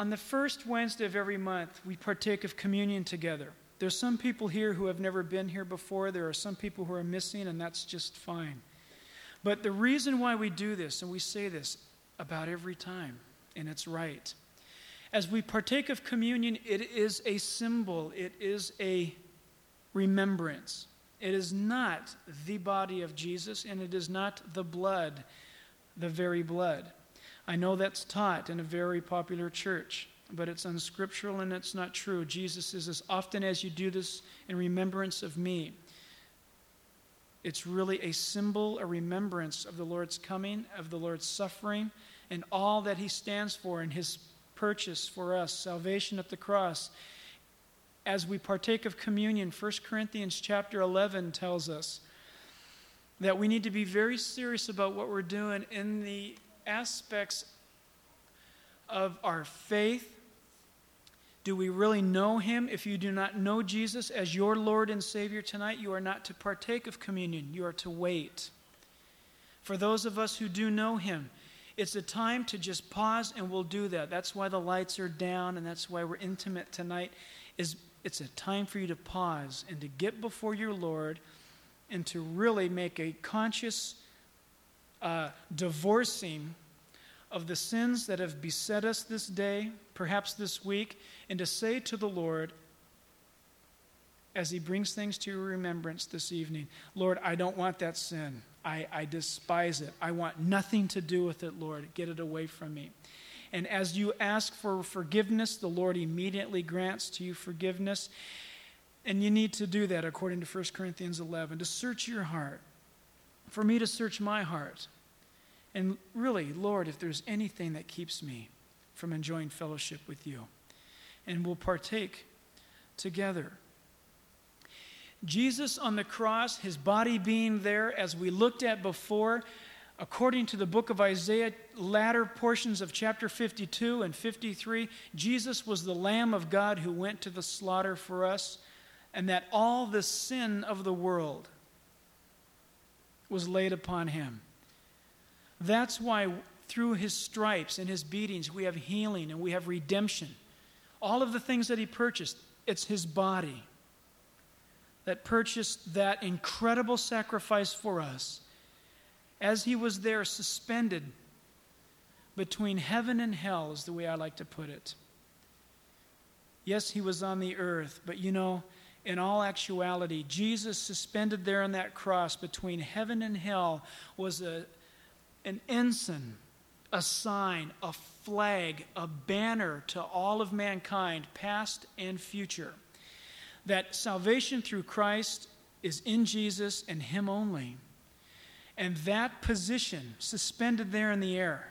On the first Wednesday of every month, we partake of communion together. There's some people here who have never been here before. There are some people who are missing, and that's just fine. But the reason why we do this, and we say this about every time, and it's right, as we partake of communion, it is a symbol. It is a remembrance. It is not the body of Jesus, and it is not the blood, the very blood. I know that's taught in a very popular church, but it's unscriptural and it's not true. Jesus says, as often as you do this in remembrance of me. It's really a symbol, a remembrance of the Lord's coming, of the Lord's suffering, and all that he stands for in his purchase for us, salvation at the cross. As we partake of communion, 1 Corinthians chapter 11 tells us that we need to be very serious about what we're doing in the aspects of our faith. Do we really know him? If you do not know Jesus as your Lord and Savior tonight, you are not to partake of communion. You are to wait. For those of us who do know him, it's a time to just pause, and we'll do that. That's why the lights are down, and that's why we're intimate tonight. It's a time for you to pause and to get before your Lord and to really make a conscious divorcing of the sins that have beset us this day, perhaps this week, and to say to the Lord, as he brings things to your remembrance this evening, Lord, I don't want that sin. I despise it. I want nothing to do with it, Lord. Get it away from me. And as you ask for forgiveness, the Lord immediately grants to you forgiveness. And you need to do that according to 1 Corinthians 11, to search your heart. For me to search my heart. And really, Lord, if there's anything that keeps me from enjoying fellowship with you. And we'll partake together. Jesus on the cross, his body being there, as we looked at before, according to the book of Isaiah, latter portions of chapter 52 and 53, Jesus was the Lamb of God who went to the slaughter for us, and that all the sin of the world was laid upon him. That's why through his stripes and his beatings we have healing and we have redemption. All of the things that he purchased, it's his body that purchased that incredible sacrifice for us. As he was there suspended between heaven and hell is the way I like to put it. Yes, he was on the earth, but you know, in all actuality, Jesus suspended there on that cross between heaven and hell was an ensign, a sign, a flag, a banner to all of mankind, past and future, that salvation through Christ is in Jesus and him only. And that position, suspended there in the air,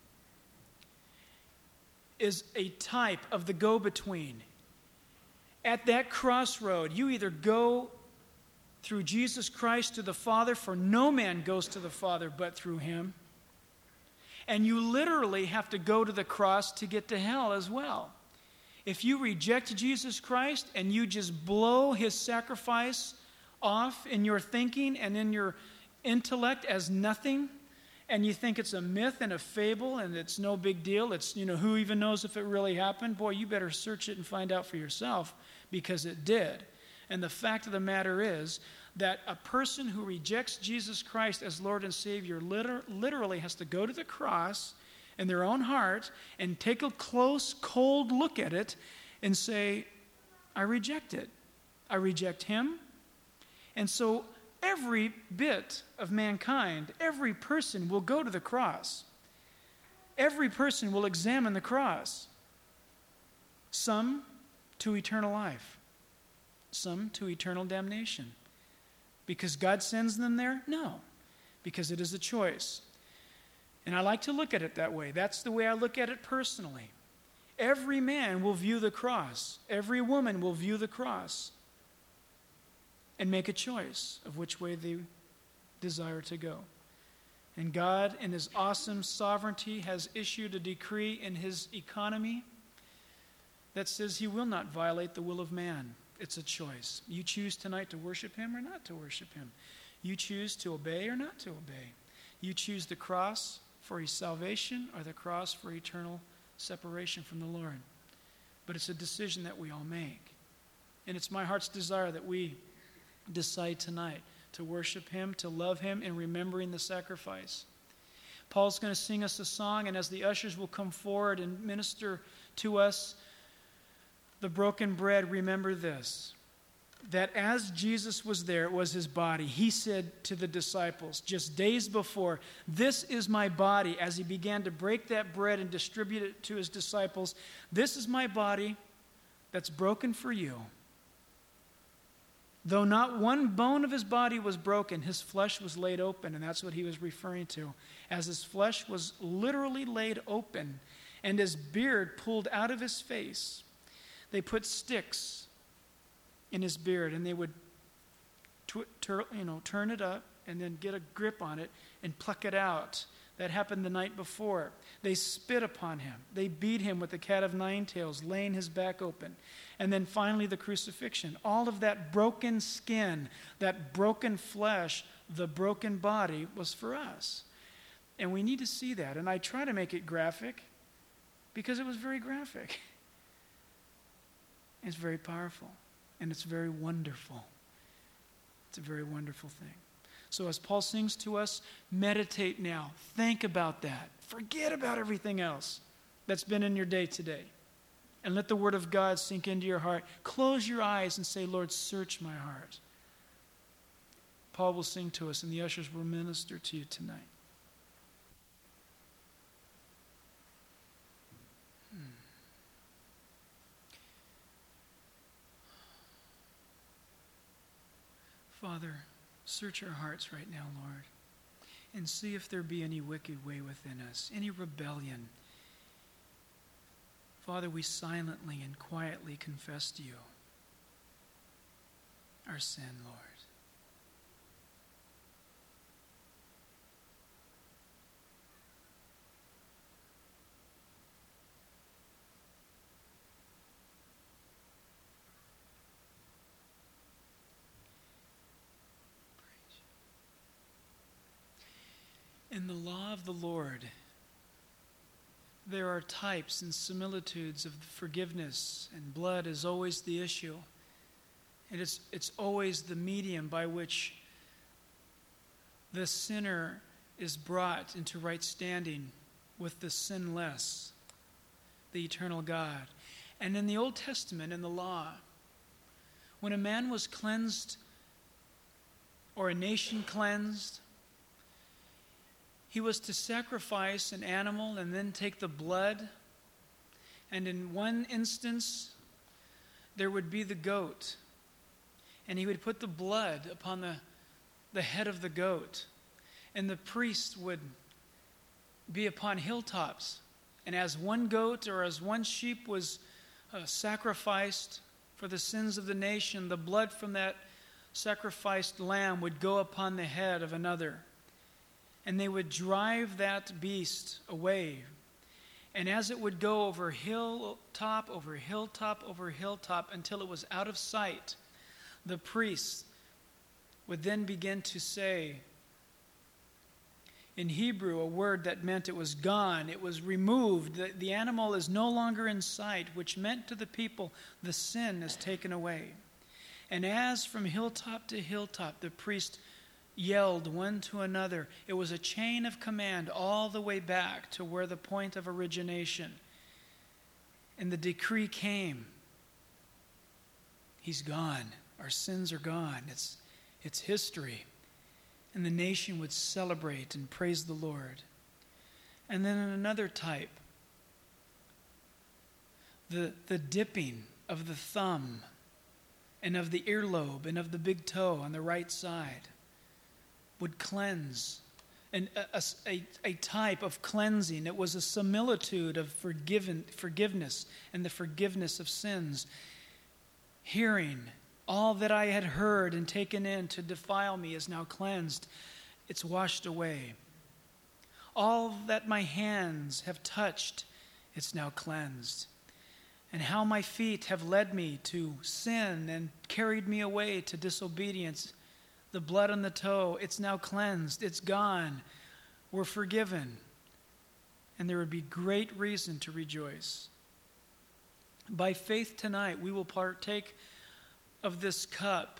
is a type of the go-between. At that crossroad, you either go through Jesus Christ to the Father, for no man goes to the Father but through him. And you literally have to go to the cross to get to hell as well. If you reject Jesus Christ and you just blow his sacrifice off in your thinking and in your intellect as nothing, and you think it's a myth and a fable and it's no big deal, it's, who even knows if it really happened? Boy, you better search it and find out for yourself, because it did. And the fact of the matter is that a person who rejects Jesus Christ as Lord and Savior literally has to go to the cross in their own heart and take a close, cold look at it and say, I reject it. I reject him. And so every bit of mankind, every person will go to the cross. Every person will examine the cross. Some to eternal life. Some to eternal damnation. Because God sends them there? No. Because it is a choice. And I like to look at it that way. That's the way I look at it personally. Every man will view the cross. Every woman will view the cross and make a choice of which way they desire to go. And God, in his awesome sovereignty, has issued a decree in his economy that says he will not violate the will of man. It's a choice. You choose tonight to worship him or not to worship him. You choose to obey or not to obey. You choose the cross for his salvation or the cross for eternal separation from the Lord. But it's a decision that we all make. And it's my heart's desire that we decide tonight to worship Him, to love Him, and remembering the sacrifice. Paul's going to sing us a song, and as the ushers will come forward and minister to us the broken bread, remember this, that as Jesus was there, it was His body. He said to the disciples just days before, "This is my body," as He began to break that bread and distribute it to His disciples. "This is my body that's broken for you." Though not one bone of His body was broken, His flesh was laid open, and that's what He was referring to. As His flesh was literally laid open and His beard pulled out of His face, they put sticks in His beard, and they would turn it up and then get a grip on it and pluck it out. That happened the night before. They spit upon Him. They beat Him with the cat of nine tails, laying His back open. And then finally the crucifixion. All of that broken skin, that broken flesh, the broken body was for us. And we need to see that. And I try to make it graphic because it was very graphic. It's very powerful. And it's very wonderful. It's a very wonderful thing. So as Paul sings to us, meditate now. Think about that. Forget about everything else that's been in your day today. And let the Word of God sink into your heart. Close your eyes and say, "Lord, search my heart." Paul will sing to us, and the ushers will minister to you tonight. Father, search our hearts right now, Lord, and see if there be any wicked way within us, any rebellion. Father, we silently and quietly confess to you our sin, Lord. In the law of the Lord, there are types and similitudes of forgiveness, and blood is always the issue. And it's always the medium by which the sinner is brought into right standing with the sinless, the eternal God. And in the Old Testament, in the law, when a man was cleansed or a nation cleansed, he was to sacrifice an animal and then take the blood. And in one instance, there would be the goat. And he would put the blood upon the head of the goat. And the priest would be upon hilltops. And as one goat or as one sheep was sacrificed for the sins of the nation, the blood from that sacrificed lamb would go upon the head of another. And they would drive that beast away. And as it would go over hilltop, over hilltop, over hilltop, until it was out of sight, the priest would then begin to say, in Hebrew, a word that meant it was gone, it was removed, the animal is no longer in sight, which meant to the people, the sin is taken away. And as from hilltop to hilltop, the priest yelled one to another. It was a chain of command all the way back to where the point of origination. And the decree came. He's gone. Our sins are gone. It's history. And the nation would celebrate and praise the Lord. And then in another type, the dipping of the thumb and of the earlobe and of the big toe on the right side would cleanse, and a type of cleansing. It was a similitude of forgiveness and the forgiveness of sins. Hearing, all that I had heard and taken in to defile me is now cleansed. It's washed away. All that my hands have touched, it's now cleansed. And how my feet have led me to sin and carried me away to disobedience, the blood on the toe, it's now cleansed. It's gone. We're forgiven. and there would be great reason to rejoice. By faith tonight, we will partake of this cup.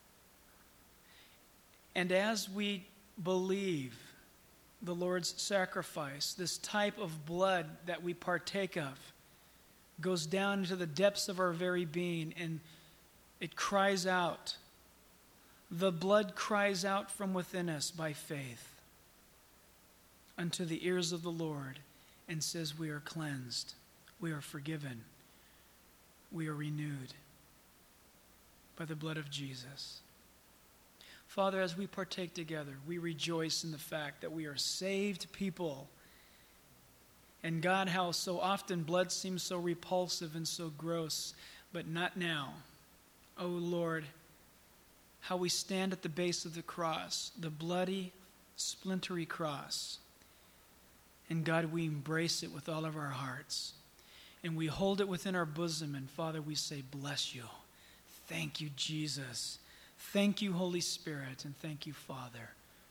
And as we believe the Lord's sacrifice, this type of blood that we partake of goes down into the depths of our very being, and it cries out. The blood cries out from within us by faith unto the ears of the Lord and says, we are cleansed, we are forgiven, we are renewed by the blood of Jesus. Father, as we partake together, we rejoice in the fact that we are saved people. And God, how so often blood seems so repulsive and so gross, but not now. Oh Lord, how we stand at the base of the cross, the bloody, splintery cross. And God, we embrace it with all of our hearts. And we hold it within our bosom. And Father, we say, bless you. Thank you, Jesus. Thank you, Holy Spirit. And thank you, Father.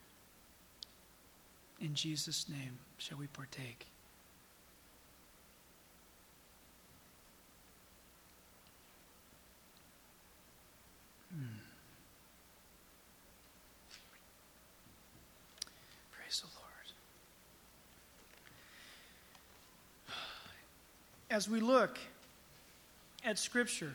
In Jesus' name shall we partake. Praise the Lord. As we look at Scripture,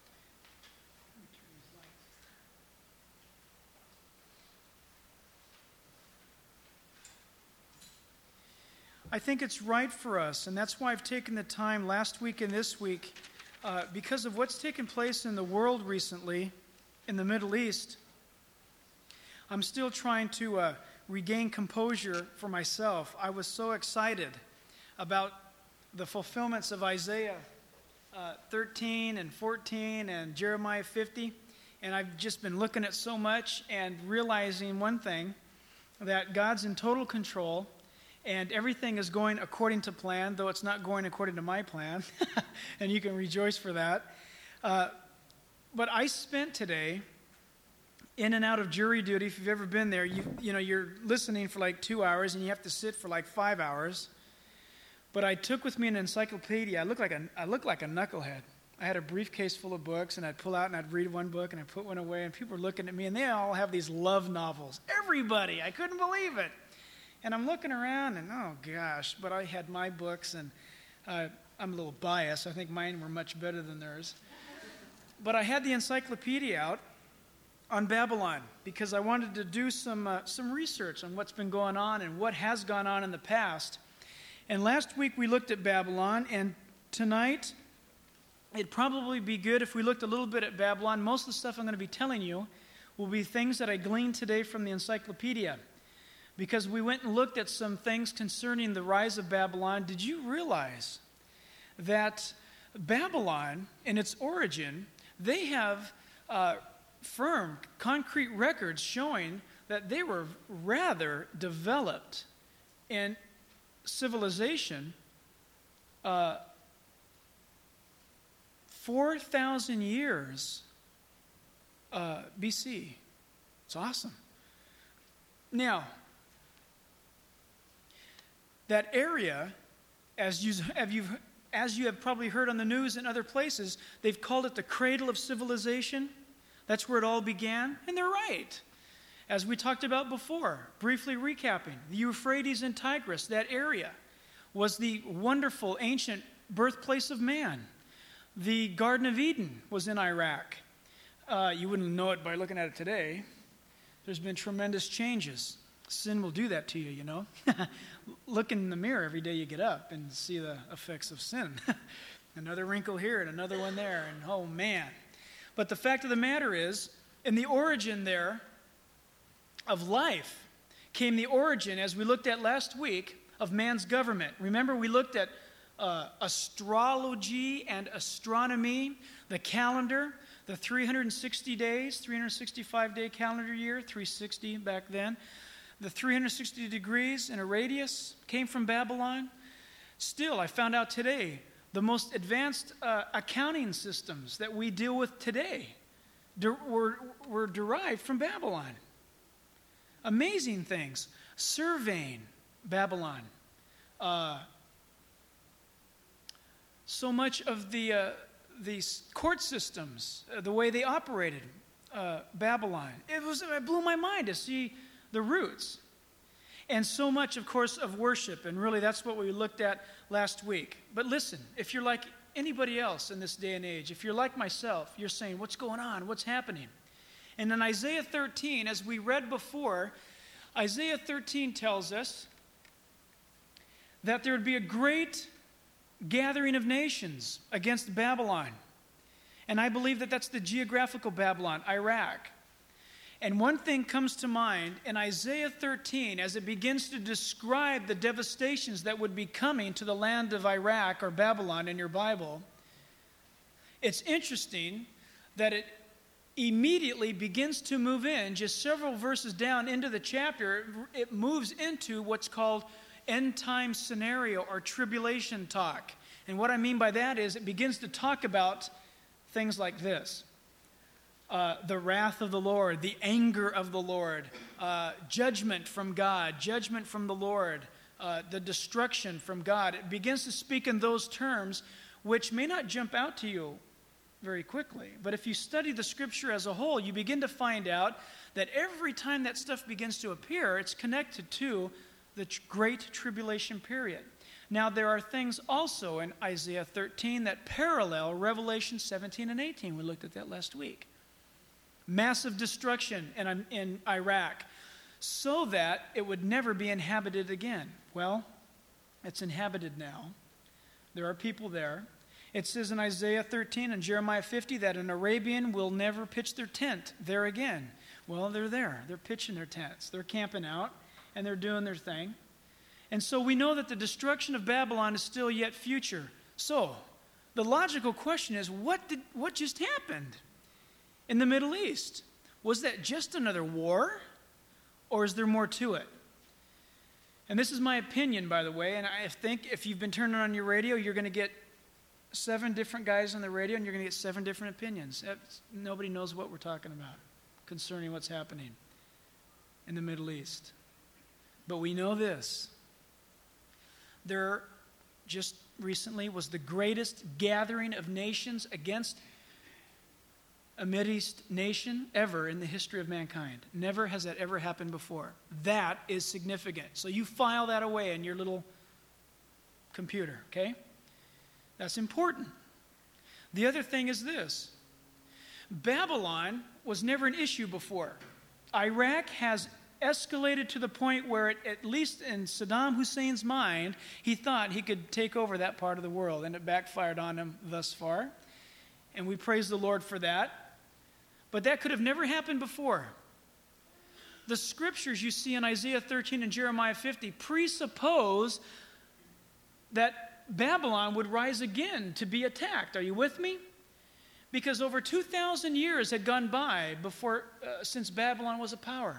I think it's right for us, and that's why I've taken the time last week and this week, because of what's taken place in the world recently, in the Middle East. I'm still trying to regain composure for myself. I was so excited about the fulfillments of Isaiah 13 and 14 and Jeremiah 50, and I've just been looking at so much and realizing one thing, that God's in total control, and everything is going according to plan, though it's not going according to my plan, and you can rejoice for that. But I spent today in and out of jury duty. If you've ever been there, you're listening for like 2 hours, and you have to sit for like 5 hours. But I took with me an encyclopedia. I looked like a knucklehead. I had a briefcase full of books, and I'd pull out and I'd read one book, and I'd put one away, and people were looking at me, and they all have these love novels. Everybody. I couldn't believe it. And I'm looking around, and oh gosh, but I had my books, and I'm a little biased. I think mine were much better than theirs. But I had the encyclopedia out on Babylon because I wanted to do some research on what's been going on and what has gone on in the past. And last week we looked at Babylon, and tonight it'd probably be good if we looked a little bit at Babylon. Most of the stuff I'm going to be telling you will be things that I gleaned today from the encyclopedia, because we went and looked at some things concerning the rise of Babylon. Did you realize that Babylon, in its origin, they have firm, concrete records showing that they were rather developed in civilization 4,000 years BC. It's awesome. Now, that area, as you have probably heard on the news and other places, they've called it the cradle of civilization. That's where it all began, and they're right. As we talked about before, briefly recapping, the Euphrates and Tigris, that area, was the wonderful ancient birthplace of man. The Garden of Eden was in Iraq. You wouldn't know it by looking at it today. There's been tremendous changes. Sin will do that to you, you know. Look in the mirror every day you get up and see the effects of sin. Another wrinkle here and another one there, and oh man. But the fact of the matter is, in the origin there of life came the origin, as we looked at last week, of man's government. Remember, we looked at astrology and astronomy, the calendar, the 360 days, 365-day calendar year, 360 back then. The 360 degrees in a radius came from Babylon. Still, I found out today, the most advanced accounting systems that we deal with today were derived from Babylon. Amazing things. Surveying, Babylon. so much of the court systems, the way they operated, Babylon. It blew my mind to see the roots. And so much, of course, of worship. And really, that's what we looked at last week. But listen, if you're like anybody else in this day and age, if you're like myself, you're saying, what's going on? What's happening? And in Isaiah 13, as we read before, Isaiah 13 tells us that there would be a great gathering of nations against Babylon. And I believe that that's the geographical Babylon, Iraq. And one thing comes to mind in Isaiah 13 as it begins to describe the devastations that would be coming to the land of Iraq or Babylon in your Bible. It's interesting that it immediately begins to move in, just several verses down into the chapter, it moves into what's called end time scenario or tribulation talk. And what I mean by that is it begins to talk about things like this. The wrath of the Lord, the anger of the Lord, judgment from God, judgment from the Lord, the destruction from God. It begins to speak in those terms, which may not jump out to you very quickly. But if you study the Scripture as a whole, you begin to find out that every time that stuff begins to appear, it's connected to the Great Tribulation period. Now, there are things also in Isaiah 13 that parallel Revelation 17 and 18. We looked at that last week. Massive destruction in Iraq so that it would never be inhabited again. Well, it's inhabited now. There are people there. It says in Isaiah 13 and Jeremiah 50 that an Arabian will never pitch their tent there again. Well, they're there. They're pitching their tents. They're camping out, and they're doing their thing. And so we know that the destruction of Babylon is still yet future. So the logical question is, what just happened in the Middle East? Was that just another war, or is there more to it? And this is my opinion, by the way, and I think if you've been turning on your radio, you're going to get 7 different guys on the radio, and you're going to get 7 different opinions. Nobody knows what we're talking about concerning what's happening in the Middle East. But we know this. There just recently was the greatest gathering of nations against a Mideast nation ever in the history of mankind. Never has that ever happened before. That is significant. So you file that away in your little computer, okay? That's important. The other thing is this. Babylon was never an issue before. Iraq has escalated to the point where, at least in Saddam Hussein's mind, he thought he could take over that part of the world, and it backfired on him thus far. And we praise the Lord for that. But that could have never happened before. The scriptures you see in Isaiah 13 and Jeremiah 50 presuppose that Babylon would rise again to be attacked. Are you with me? Because over 2,000 years had gone by since Babylon was a power.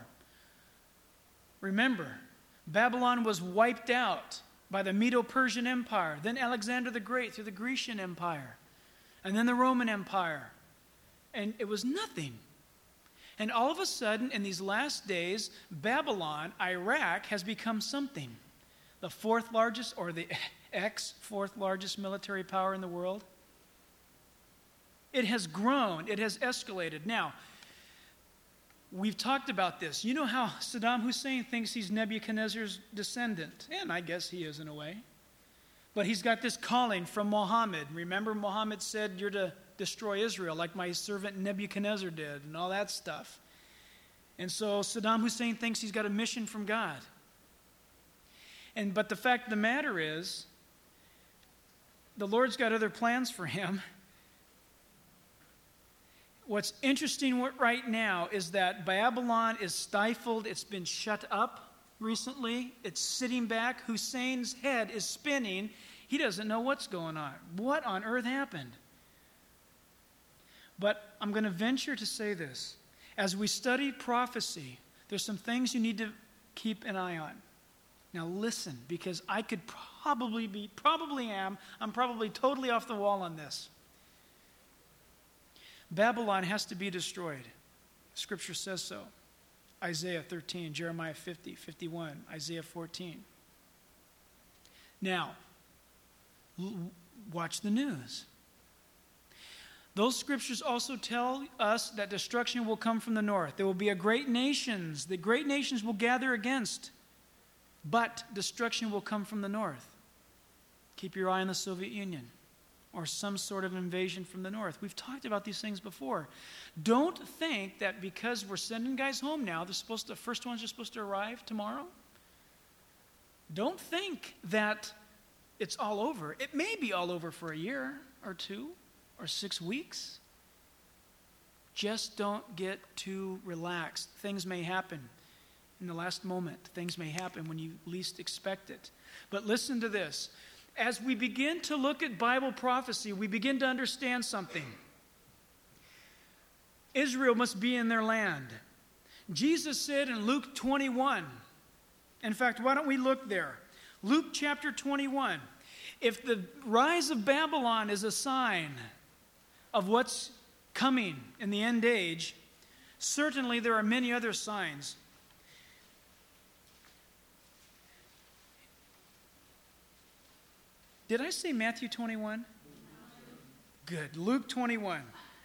Remember, Babylon was wiped out by the Medo-Persian Empire, then Alexander the Great through the Grecian Empire, and then the Roman Empire. And it was nothing. And all of a sudden, in these last days, Babylon, Iraq, has become something. The 4th largest, or the ex-4th largest military power in the world. It has grown. It has escalated. Now, we've talked about this. You know how Saddam Hussein thinks he's Nebuchadnezzar's descendant. And I guess he is in a way. But he's got this calling from Muhammad. Remember, Muhammad said, you're to destroy Israel like my servant Nebuchadnezzar did and all that stuff. And so Saddam Hussein thinks he's got a mission from God. But the fact of the matter is, the Lord's got other plans for him. What's interesting right now is that Babylon is stifled. It's been shut up recently. It's sitting back. Hussein's head is spinning. He doesn't know what's going on. What on earth happened? But I'm going to venture to say this. As we study prophecy, there's some things you need to keep an eye on. Now listen, because I could I'm probably totally off the wall on this. Babylon has to be destroyed. Scripture says so. Isaiah 13, Jeremiah 50, 51, Isaiah 14. Now, Watch the news. Those scriptures also tell us that destruction will come from the north. There will be great nations. The great nations will gather against, but destruction will come from the north. Keep your eye on the Soviet Union or some sort of invasion from the north. We've talked about these things before. Don't think that because we're sending guys home now, the first ones are supposed to arrive tomorrow. Don't think that it's all over. It may be all over for a year or 2 or 6 weeks. Just don't get too relaxed. Things may happen in the last moment. Things may happen when you least expect it. But listen to this. As we begin to look at Bible prophecy, we begin to understand something. Israel must be in their land. Jesus said in Luke 21, in fact, why don't we look there? Luke chapter 21. If the rise of Babylon is a sign of what's coming in the end age, certainly there are many other signs. Did I say Matthew 21? Good. Luke 21.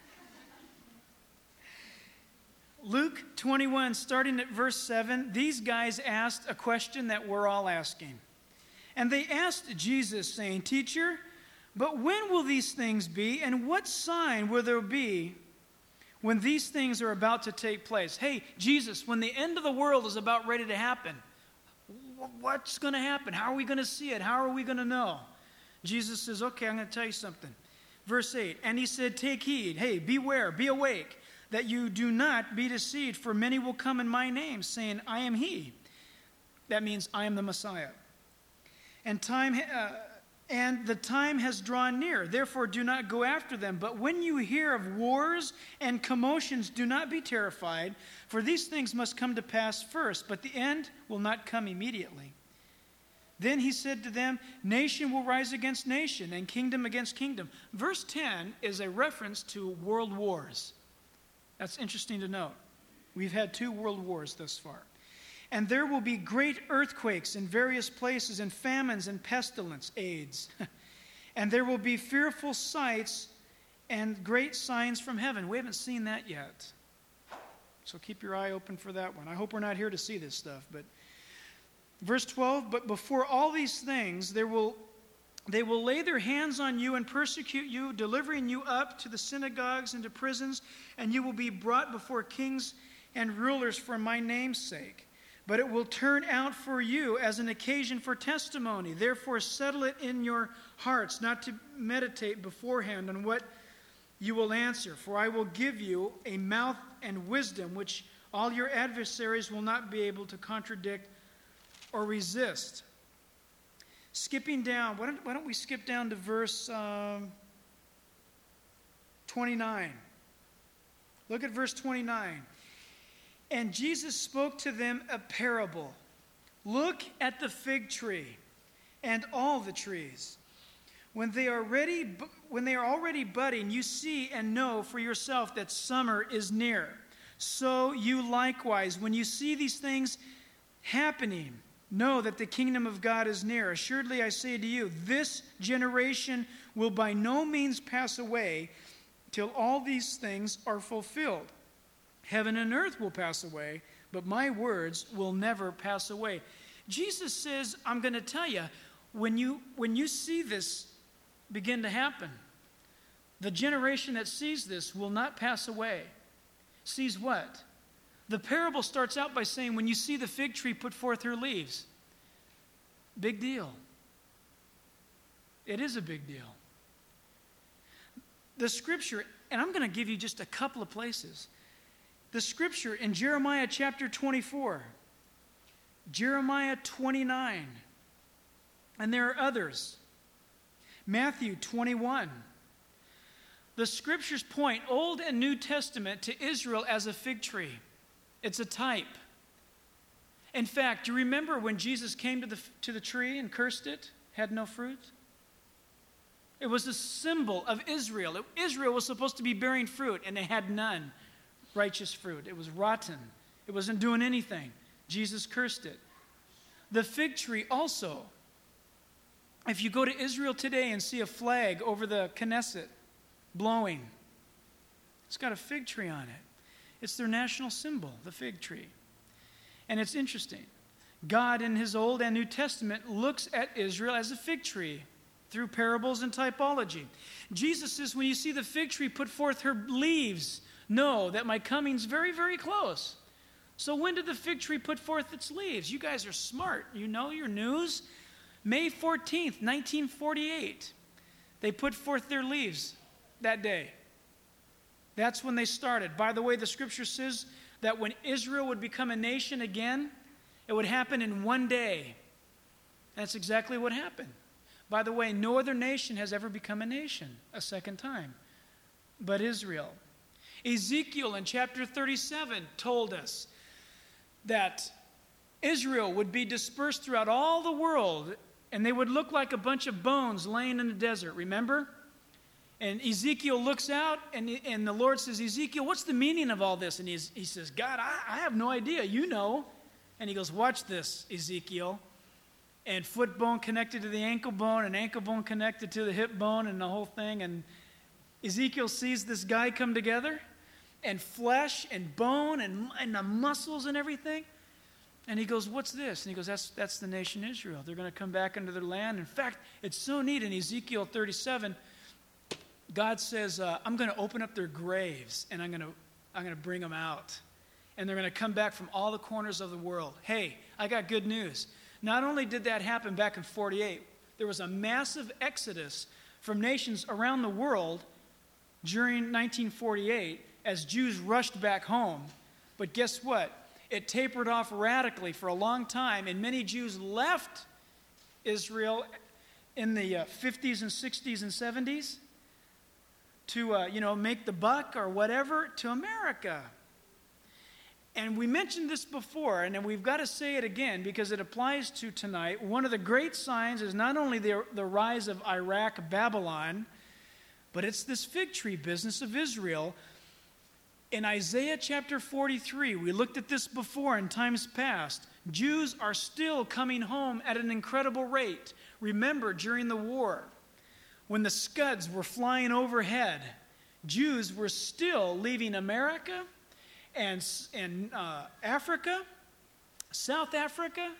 Luke 21, starting at verse 7, these guys asked a question that we're all asking. And they asked Jesus, saying, "Teacher, but when will these things be, and what sign will there be when these things are about to take place?" Hey, Jesus, when the end of the world is about ready to happen, what's going to happen? How are we going to see it? How are we going to know? Jesus says, okay, I'm going to tell you something. Verse 8, and he said, "Take heed, hey, beware, be awake, that you do not be deceived, for many will come in my name, saying, I am he." That means I am the Messiah. And the time has drawn near. Therefore, do not go after them. But when you hear of wars and commotions, do not be terrified, for these things must come to pass first, but the end will not come immediately. Then he said to them, "Nation will rise against nation, and kingdom against kingdom." Verse 10 is a reference to world wars. That's interesting to note. We've had 2 world wars thus far. "And there will be great earthquakes in various places, and famines and pestilence," AIDS. "And there will be fearful sights and great signs from heaven." We haven't seen that yet. So keep your eye open for that one. I hope we're not here to see this stuff. But verse 12, "But before all these things, they will lay their hands on you and persecute you, delivering you up to the synagogues and to prisons, and you will be brought before kings and rulers for my name's sake. But it will turn out for you as an occasion for testimony. Therefore, settle it in your hearts, not to meditate beforehand on what you will answer. For I will give you a mouth and wisdom, which all your adversaries will not be able to contradict or resist." Skipping down, why don't we skip down to verse 29. Look at verse 29. "And Jesus spoke to them a parable. Look at the fig tree and all the trees. When they are already budding, you see and know for yourself that summer is near. So you likewise, when you see these things happening, know that the kingdom of God is near. Assuredly, I say to you, this generation will by no means pass away till all these things are fulfilled. Heaven and earth will pass away, but my words will never pass away." Jesus says, I'm going to tell you, when you see this begin to happen, the generation that sees this will not pass away. Sees what? The parable starts out by saying, when you see the fig tree put forth her leaves. Big deal. It is a big deal. The scripture, and I'm going to give you just a couple of places. The scripture in Jeremiah chapter 24, Jeremiah 29, and there are others. Matthew 21. The scriptures point, Old and New Testament, to Israel as a fig tree. It's a type. In fact, do you remember when Jesus came to the tree and cursed it, had no fruit? It was a symbol of Israel. Israel was supposed to be bearing fruit, and it had none. Righteous fruit. It was rotten. It wasn't doing anything. Jesus cursed it. The fig tree also. If you go to Israel today and see a flag over the Knesset blowing, it's got a fig tree on it. It's their national symbol, the fig tree. And it's interesting. God in his Old and New Testament looks at Israel as a fig tree through parables and typology. Jesus says, when you see the fig tree put forth her leaves, know that my coming's very, very close. So when did the fig tree put forth its leaves? You guys are smart. You know your news. May 14th, 1948. They put forth their leaves that day. That's when they started. By the way, the scripture says that when Israel would become a nation again, it would happen in one day. That's exactly what happened. By the way, no other nation has ever become a nation a second time but Israel. Ezekiel in chapter 37 told us that Israel would be dispersed throughout all the world, and they would look like a bunch of bones laying in the desert. Remember? And Ezekiel looks out, and the Lord says, Ezekiel, what's the meaning of all this? And he says, God, I have no idea. You know. And he goes, watch this, Ezekiel. And foot bone connected to the ankle bone, and ankle bone connected to the hip bone, and the whole thing. And Ezekiel sees this guy come together, and flesh and bone and the muscles and everything. And he goes, what's this? And he goes, that's the nation Israel. They're going to come back into their land. In fact, it's so neat. In Ezekiel 37, God says, I'm going to open up their graves, and I'm going to bring them out. And they're going to come back from all the corners of the world. Hey, I got good news. Not only did that happen back in 48, there was a massive exodus from nations around the world during 1948 as Jews rushed back home. But guess what? It tapered off radically for a long time, and many Jews left Israel in the 50s and 60s and 70s to, make the buck or whatever, to America. And we mentioned this before, and we've got to say it again because it applies to tonight. One of the great signs is not only the rise of Iraq, Babylon, but it's this fig tree business of Israel. In Isaiah chapter 43, we looked at this before in times past. Jews are still coming home at an incredible rate. Remember, during the war, when the Scuds were flying overhead, Jews were still leaving America and Africa, South Africa,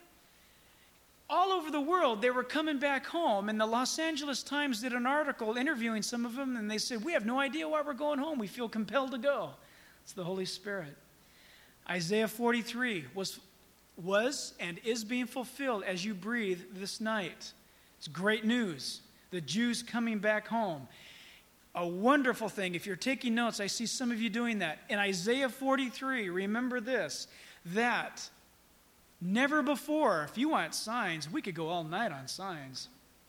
all over the world. They were coming back home, and the Los Angeles Times did an article interviewing some of them, and they said, we have no idea why we're going home. We feel compelled to go. It's the Holy Spirit. Isaiah 43 was and is being fulfilled as you breathe this night. It's great news. The Jews coming back home. A wonderful thing. If you're taking notes, I see some of you doing that. In Isaiah 43, remember this, that never before, if you want signs, we could go all night on signs.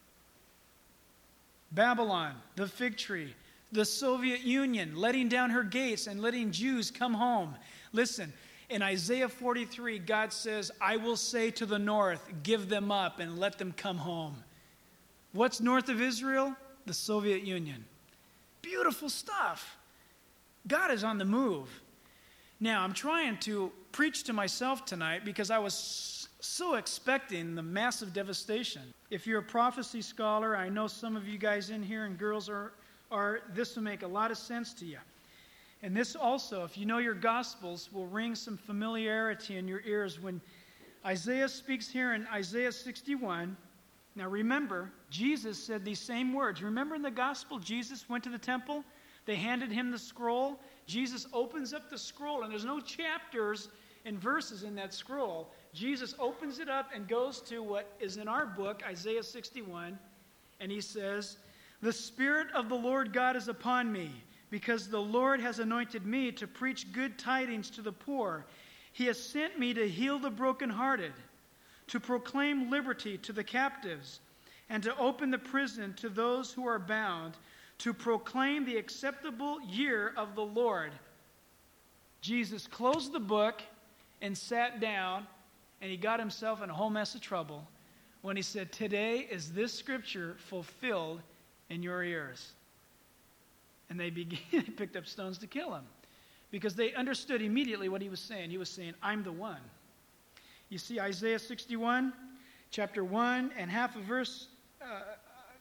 Babylon, the fig tree, the Soviet Union letting down her gates and letting Jews come home. Listen, in Isaiah 43, God says, I will say to the north, give them up and let them come home. What's north of Israel? The Soviet Union. Beautiful stuff. God is on the move. Now, I'm trying to preach to myself tonight because I was so expecting the massive devastation. If you're a prophecy scholar, I know some of you guys in here and girls are this will make a lot of sense to you. And this also, if you know your Gospels, will ring some familiarity in your ears when Isaiah speaks here in Isaiah 61. Now remember, Jesus said these same words. Remember in the gospel, Jesus went to the temple. They handed him the scroll. Jesus opens up the scroll, and there's no chapters and verses in that scroll. Jesus opens it up and goes to what is in our book, Isaiah 61, and he says, the Spirit of the Lord God is upon me, because the Lord has anointed me to preach good tidings to the poor. He has sent me to heal the brokenhearted, to proclaim liberty to the captives, and to open the prison to those who are bound, to proclaim the acceptable year of the Lord. Jesus closed the book and sat down, and he got himself in a whole mess of trouble when he said, today is this scripture fulfilled in your ears. And they picked up stones to kill him because they understood immediately what he was saying. He was saying, I'm the one. You see Isaiah 61, chapter 1 and half of verse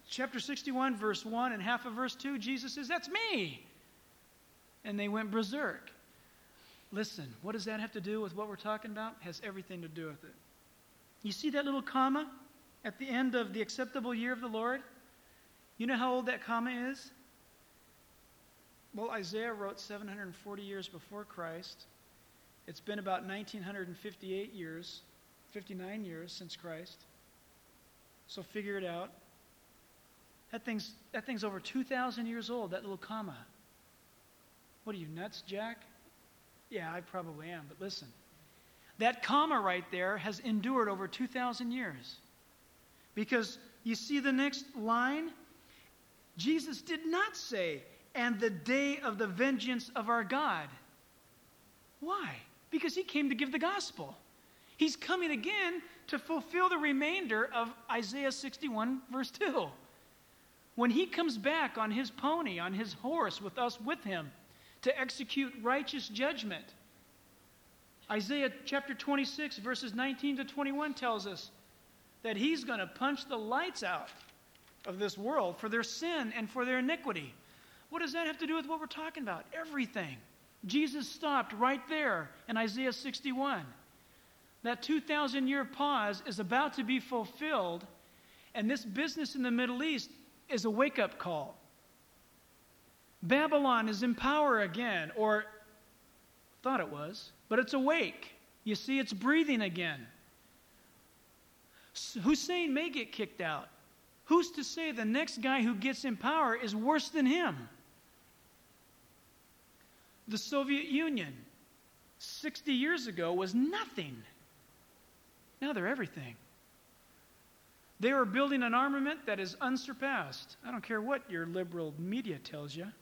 chapter 61, verse 1 and half of verse 2, Jesus says, that's me. And they went berserk. Listen, what does that have to do with what we're talking about? It has everything to do with it. You see that little comma at the end of the acceptable year of the Lord? You know how old that comma is? Well, Isaiah wrote 740 years before Christ. It's been about 1958 years, 59 years since Christ. So figure it out. That thing's over 2,000 years old, that little comma. What are you, nuts, Jack? Yeah, I probably am, but listen. That comma right there has endured over 2,000 years. Because you see the next line? Jesus did not say, and the day of the vengeance of our God. Why? Because he came to give the gospel. He's coming again to fulfill the remainder of Isaiah 61, verse 2. When he comes back on his pony, on his horse, with us with him, to execute righteous judgment. Isaiah chapter 26, verses 19 to 21 tells us that he's going to punch the lights out of this world for their sin and for their iniquity. What does that have to do with what we're talking about? Everything. Jesus stopped right there in Isaiah 61. That 2,000-year pause is about to be fulfilled, and this business in the Middle East is a wake-up call. Babylon is in power again, or thought it was, but it's awake. You see, it's breathing again. Hussein may get kicked out. Who's to say the next guy who gets in power is worse than him? The Soviet Union, 60 years ago, was nothing. Now they're everything. They were building an armament that is unsurpassed. I don't care what your liberal media tells you.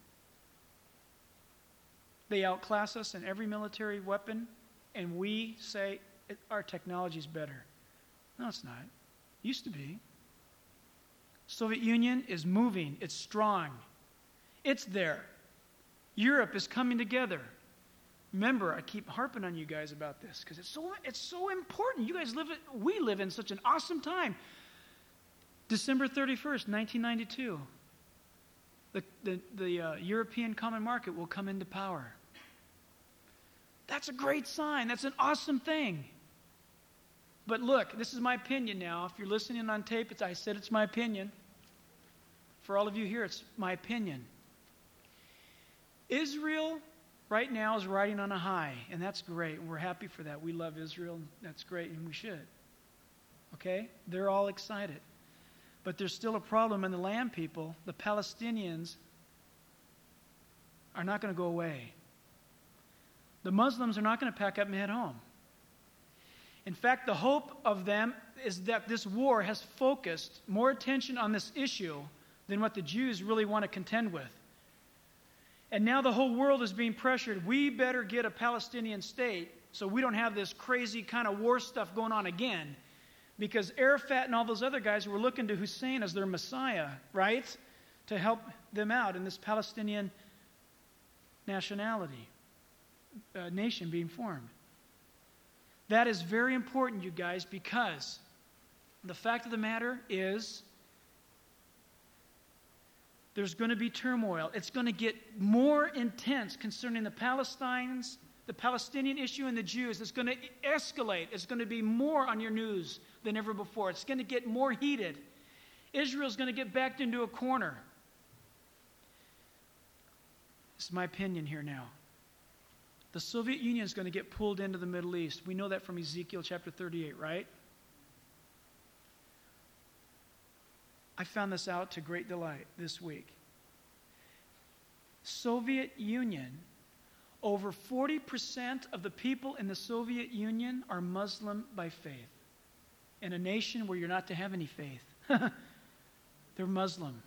They outclass us in every military weapon, and we say our technology is better. No, it's not. It used to be. Soviet Union is moving. It's strong. It's there. Europe is coming together. Remember, I keep harping on you guys about this because it's so important. You guys we live in such an awesome time. December 31st, 1992. The European Common Market will come into power. That's a great sign. That's an awesome thing. But look, this is my opinion now. If you're listening on tape, I said it's my opinion. For all of you here, it's my opinion. Israel right now is riding on a high, and that's great. We're happy for that. We love Israel, and that's great, and we should. Okay? They're all excited. But there's still a problem in the land people. The Palestinians are not going to go away. The Muslims are not going to pack up and head home. In fact, the hope of them is that this war has focused more attention on this issue than what the Jews really want to contend with. And now the whole world is being pressured. We better get a Palestinian state so we don't have this crazy kind of war stuff going on again. Because Arafat and all those other guys were looking to Hussein as their Messiah, right? To help them out in this Palestinian nationality, nation being formed. That is very important, you guys, because the fact of the matter is there's going to be turmoil. It's going to get more intense concerning the Palestinian issue and the Jews. It's going to escalate. It's going to be more on your news than ever before. It's going to get more heated. Israel's going to get backed into a corner. This is my opinion here now. The Soviet Union is going to get pulled into the Middle East. We know that from Ezekiel chapter 38, right? I found this out to great delight this week. Soviet Union, over 40% of the people in the Soviet Union are Muslim by faith. In a nation where you're not to have any faith. They're Muslim.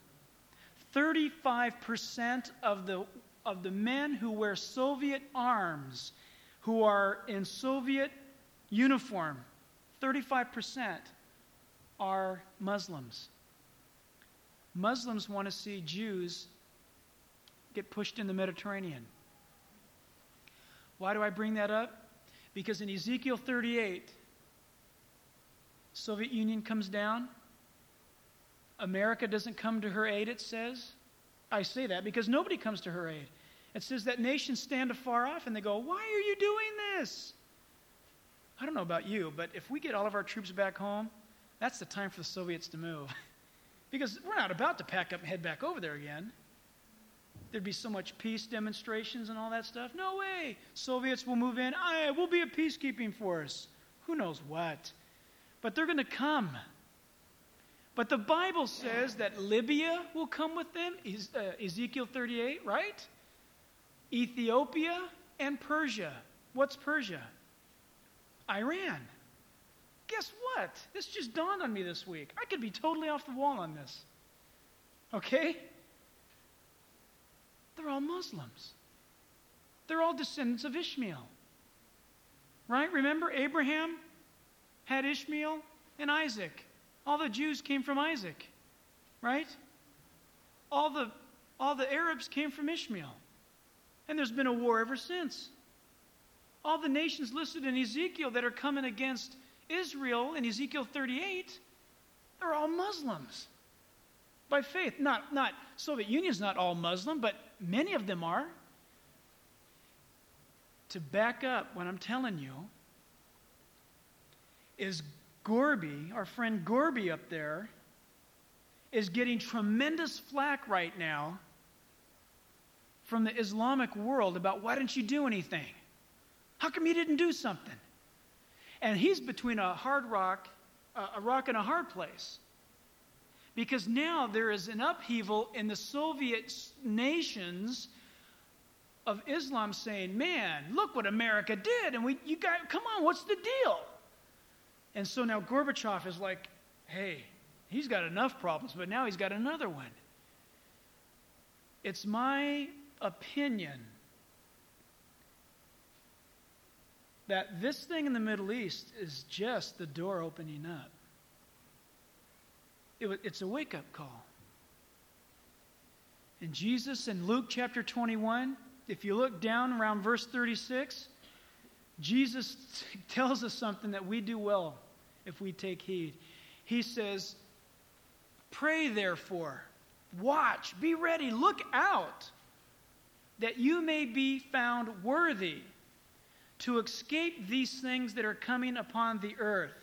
35% of the men who wear Soviet arms, who are in Soviet uniform, 35% are Muslims. Muslims want to see Jews get pushed in the Mediterranean. Why do I bring that up? Because in Ezekiel 38, Soviet Union comes down. America doesn't come to her aid, it says. I say that because nobody comes to her aid. It says that nations stand afar off and they go, why are you doing this? I don't know about you, but if we get all of our troops back home, that's the time for the Soviets to move. Because we're not about to pack up and head back over there again. There'd be so much peace demonstrations and all that stuff. No way. Soviets will move in. We'll be a peacekeeping force. Who knows what? But they're going to come. But the Bible says that Libya will come with them. Ezekiel 38, right? Ethiopia and Persia. What's Persia? Iran. Guess what? This just dawned on me this week. I could be totally off the wall on this. Okay? They're all Muslims. They're all descendants of Ishmael. Right? Remember, Abraham had Ishmael and Isaac. All the Jews came from Isaac. Right? All the Arabs came from Ishmael. And there's been a war ever since. All the nations listed in Ezekiel that are coming against Israel in Ezekiel 38, they're all Muslims. By faith. Not Soviet Union's not all Muslim, but many of them are. To back up what I'm telling you is Gorby, our friend Gorby up there, is getting tremendous flack right now from the Islamic world about why didn't you do anything? How come you didn't do something? And he's between a rock and a hard place. Because now there is an upheaval in the Soviet nations of Islam saying, man, look what America did. And you guys, come on, what's the deal? And so now Gorbachev is like, hey, he's got enough problems, but now he's got another one. It's my opinion that this thing in the Middle East is just the door opening up. It's a wake-up call. And Jesus in Luke chapter 21, if you look down around verse 36, Jesus tells us something that we do well if we take heed. He says, pray therefore, watch, be ready, look out, that you may be found worthy to escape these things that are coming upon the earth.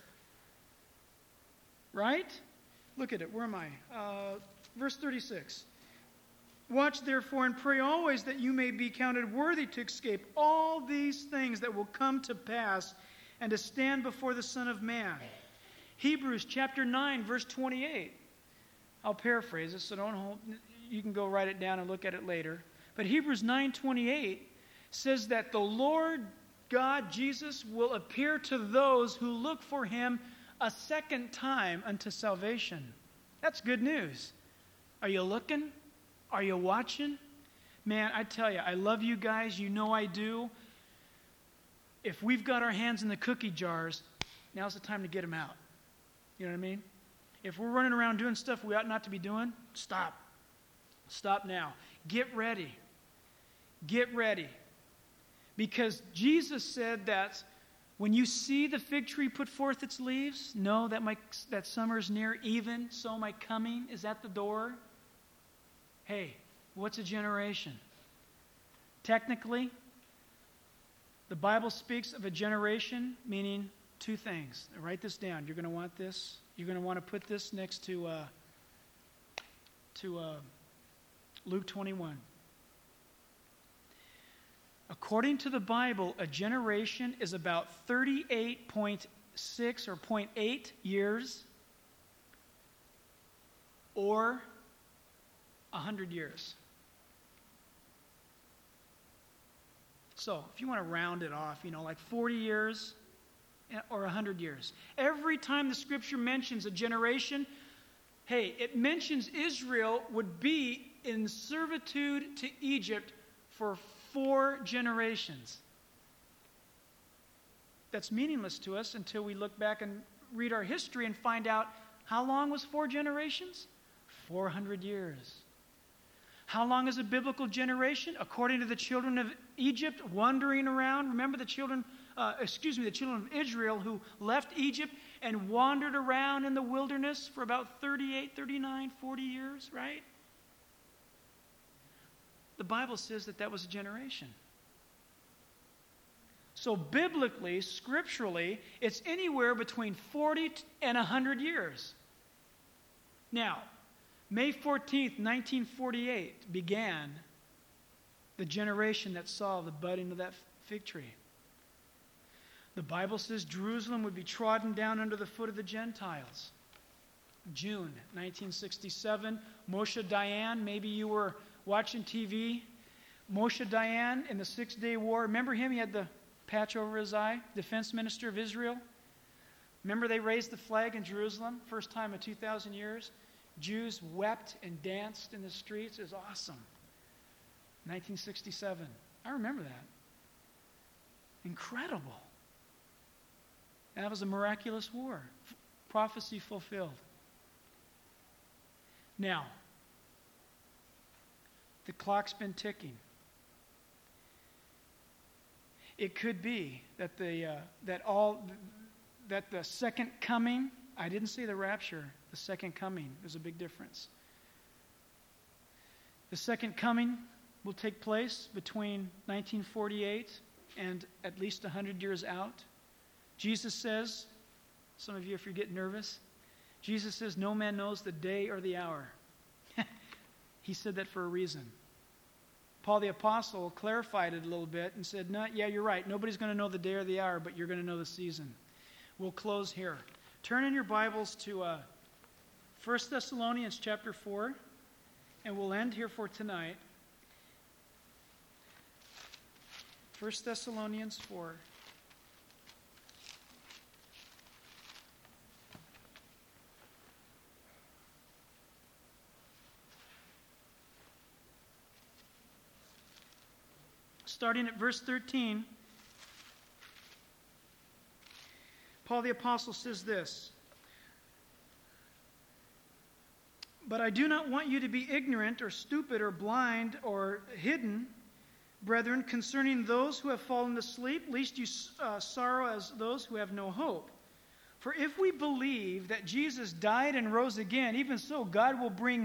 Right? Look at it. Where am I? Verse 36. Watch therefore and pray always that you may be counted worthy to escape all these things that will come to pass and to stand before the Son of Man. Hebrews chapter 9, verse 28. I'll paraphrase it, so don't hold. You can go write it down and look at it later. But Hebrews 9:28 says that the Lord God, Jesus, will appear to those who look for him a second time unto salvation. That's good news. Are you looking? Are you watching? Man, I tell you, I love you guys. You know I do. If we've got our hands in the cookie jars, now's the time to get them out. You know what I mean? If we're running around doing stuff we ought not to be doing, stop. Stop now. Get ready. Get ready. Because Jesus said that when you see the fig tree put forth its leaves, know that summer's near, even so my coming is at the door. Hey, what's a generation? Technically, the Bible speaks of a generation meaning two things. Write this down. You're going to want this. You're going to want to put this next to Luke 21. According to the Bible, a generation is about 38.6 or 0.8 years or 100 years. So, if you want to round it off, like 40 years or 100 years. Every time the Scripture mentions a generation, hey, it mentions Israel would be in servitude to Egypt for 4 generations. That's meaningless to us until we look back and read our history and find out how long was 4 generations? 400 years. How long is a biblical generation? According to the children of Egypt wandering around. Remember the children of Israel who left Egypt and wandered around in the wilderness for about 38, 39, 40 years, right? The Bible says that was a generation. So biblically, scripturally, it's anywhere between 40 and 100 years. Now, May 14th, 1948 began the generation that saw the budding of that fig tree. The Bible says Jerusalem would be trodden down under the foot of the Gentiles. June 1967, Moshe Dayan, maybe you were watching TV. Moshe Dayan in the 6-Day War. Remember him? He had the patch over his eye, defense minister of Israel. Remember they raised the flag in Jerusalem, first time in 2,000 years? Jews wept and danced in the streets. It was awesome. 1967. I remember that. Incredible. That was a miraculous war. Prophecy fulfilled. Now, the clock's been ticking. It could be that the second coming, I didn't say the rapture, the second coming, there's a big difference. The second coming will take place between 1948 and at least 100 years out. Jesus says, some of you, if you're getting nervous, Jesus says, no man knows the day or the hour. He said that for a reason. Paul the Apostle clarified it a little bit and said, no, yeah, you're right. Nobody's going to know the day or the hour, but you're going to know the season. We'll close here. Turn in your Bibles to 1 Thessalonians chapter 4, and we'll end here for tonight. 1 Thessalonians 4. Starting at verse 13, Paul the Apostle says this, "But I do not want you to be ignorant or stupid or blind or hidden, brethren, concerning those who have fallen asleep, lest you sorrow as those who have no hope. For if we believe that Jesus died and rose again, even so God will bring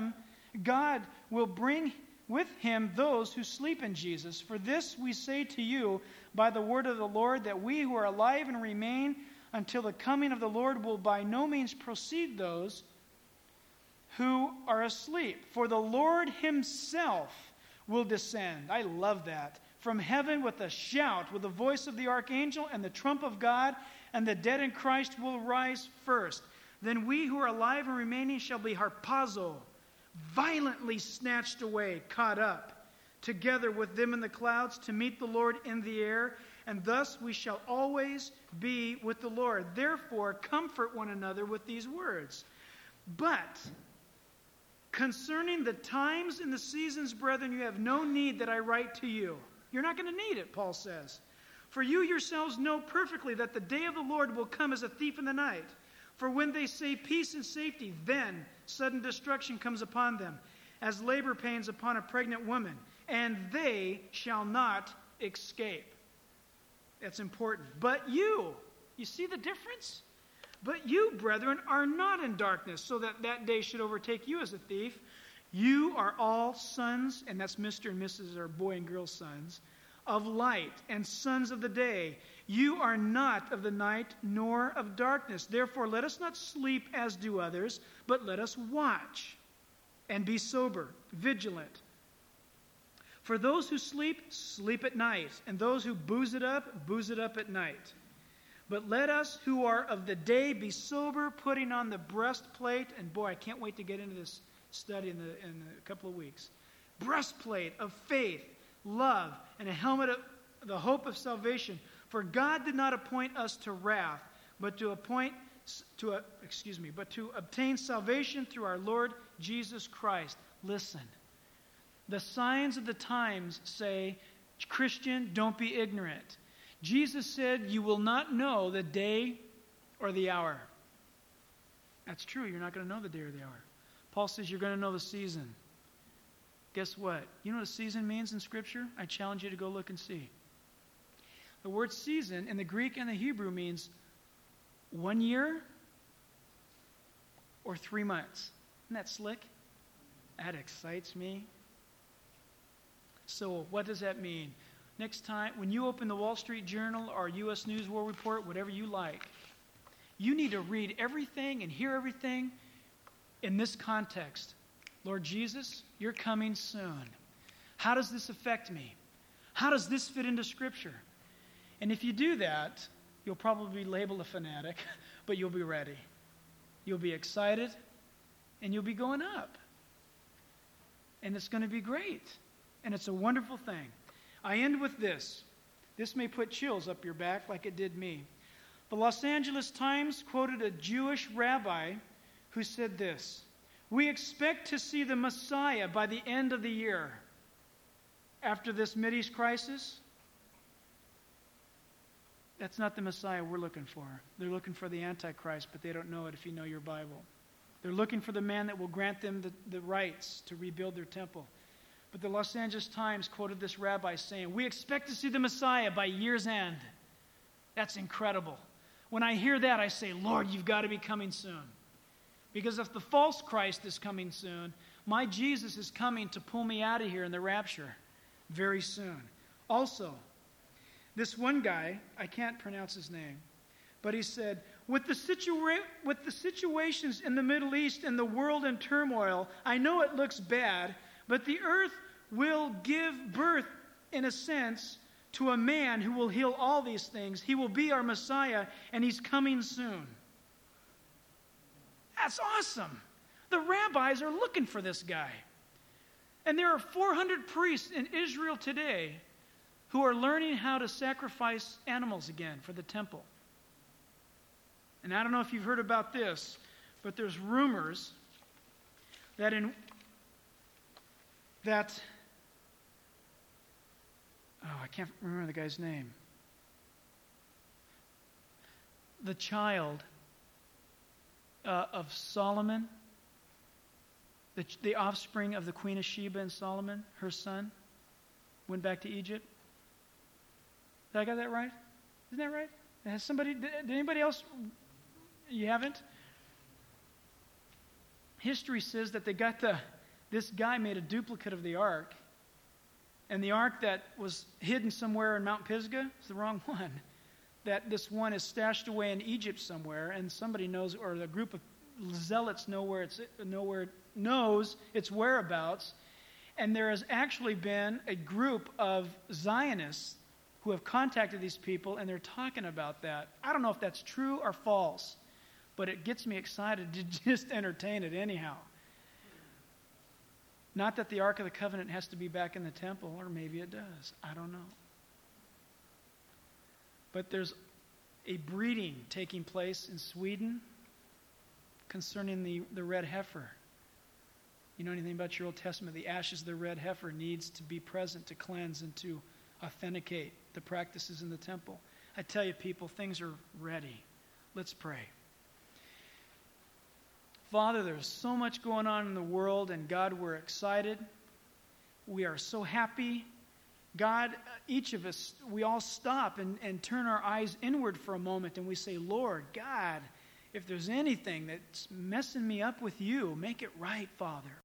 with him those who sleep in Jesus. For this we say to you by the word of the Lord, that we who are alive and remain until the coming of the Lord will by no means precede those who are asleep. For the Lord himself will descend," I love that, "from heaven with a shout, with the voice of the archangel and the trump of God, and the dead in Christ will rise first. Then we who are alive and remaining shall be harpazo, violently snatched away, caught up, together with them in the clouds to meet the Lord in the air, and thus we shall always be with the Lord. Therefore, comfort one another with these words. But concerning the times and the seasons, brethren, you have no need that I write to you." You're not going to need it, Paul says. "For you yourselves know perfectly that the day of the Lord will come as a thief in the night. For when they say peace and safety, then sudden destruction comes upon them, as labor pains upon a pregnant woman, and they shall not escape." That's important. "But you see the difference? But you, brethren, are not in darkness, so that that day should overtake you as a thief. You are all sons," and that's Mr. and Mrs. or boy and girl sons, "of light and sons of the day. You are not of the night nor of darkness. Therefore, let us not sleep as do others, but let us watch and be sober, vigilant. For those who sleep, sleep at night, and those who booze it up at night. But let us who are of the day be sober, putting on the breastplate," and boy, I can't wait to get into this study in a couple of weeks. "Breastplate of faith, love, and a helmet of the hope of salvation. For God did not appoint us to wrath, but to obtain salvation through our Lord Jesus Christ." Listen, the signs of the times say, Christian, don't be ignorant. Jesus said, you will not know the day or the hour. That's true, you're not going to know the day or the hour. Paul says you're going to know the season. Guess what? You know what a season means in Scripture? I challenge you to go look and see. The word season in the Greek and the Hebrew means 1 year or 3 months. Isn't that slick? That excites me. So what does that mean? Next time, when you open the Wall Street Journal or U.S. News World Report, whatever you like, you need to read everything and hear everything in this context. Lord Jesus, you're coming soon. How does this affect me? How does this fit into Scripture? And if you do that, you'll probably be labeled a fanatic, but you'll be ready. You'll be excited, and you'll be going up. And it's going to be great. And it's a wonderful thing. I end with this. This may put chills up your back like it did me. The Los Angeles Times quoted a Jewish rabbi who said this: "We expect to see the Messiah by the end of the year." After this Mideast crisis, that's not the Messiah we're looking for. They're looking for the Antichrist, but they don't know it if you know your Bible. They're looking for the man that will grant them the rights to rebuild their temple. But the Los Angeles Times quoted this rabbi saying, "We expect to see the Messiah by year's end." That's incredible. When I hear that, I say, Lord, you've got to be coming soon. Because if the false Christ is coming soon, my Jesus is coming to pull me out of here in the rapture very soon. Also, this one guy, I can't pronounce his name, but he said, with the situations in the Middle East and the world in turmoil, I know it looks bad, but the earth will give birth, in a sense, to a man who will heal all these things. He will be our Messiah, and he's coming soon. That's awesome. The rabbis are looking for this guy. And there are 400 priests in Israel today who are learning how to sacrifice animals again for the temple. And I don't know if you've heard about this, but there's rumors that I can't remember the guy's name. The child of Solomon, the offspring of the Queen of Sheba and Solomon, her son, went back to Egypt. Did I got that right? Isn't that right? Did anybody else? You haven't? History says that this guy made a duplicate of the ark. And the ark that was hidden somewhere in Mount Pisgah is the wrong one. That this one is stashed away in Egypt somewhere, and somebody knows, or a group of zealots knows its whereabouts. And there has actually been a group of Zionists who have contacted these people, and they're talking about that. I don't know if that's true or false, but it gets me excited to just entertain it anyhow. Not that the Ark of the Covenant has to be back in the temple, or maybe it does. I don't know. But there's a breeding taking place in Sweden concerning the red heifer. You know anything about your Old Testament? The ashes of the red heifer needs to be present to cleanse and to authenticate the practices in the temple. I tell you, people, things are ready. Let's pray. Father, there's so much going on in the world, and God, we're excited. We are so happy. God, each of us, we all stop and turn our eyes inward for a moment, and we say, Lord, God, if there's anything that's messing me up with you, make it right, Father.